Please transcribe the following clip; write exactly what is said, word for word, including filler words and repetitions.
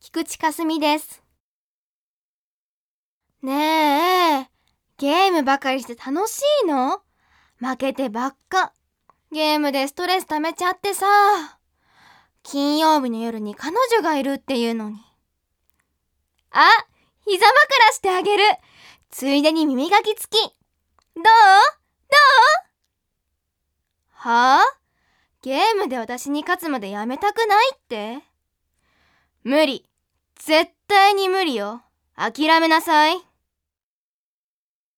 菊池かすみです。ねえ、ゲームばかりして楽しいの？負けてばっか。ゲームでストレス溜めちゃってさ。金曜日の夜に彼女がいるっていうのに。あ、膝枕してあげる。ついでに耳かきつき。どう？どう？はあ？ゲームで私に勝つまでやめたくないって？無理。絶対に無理よ。諦めなさい。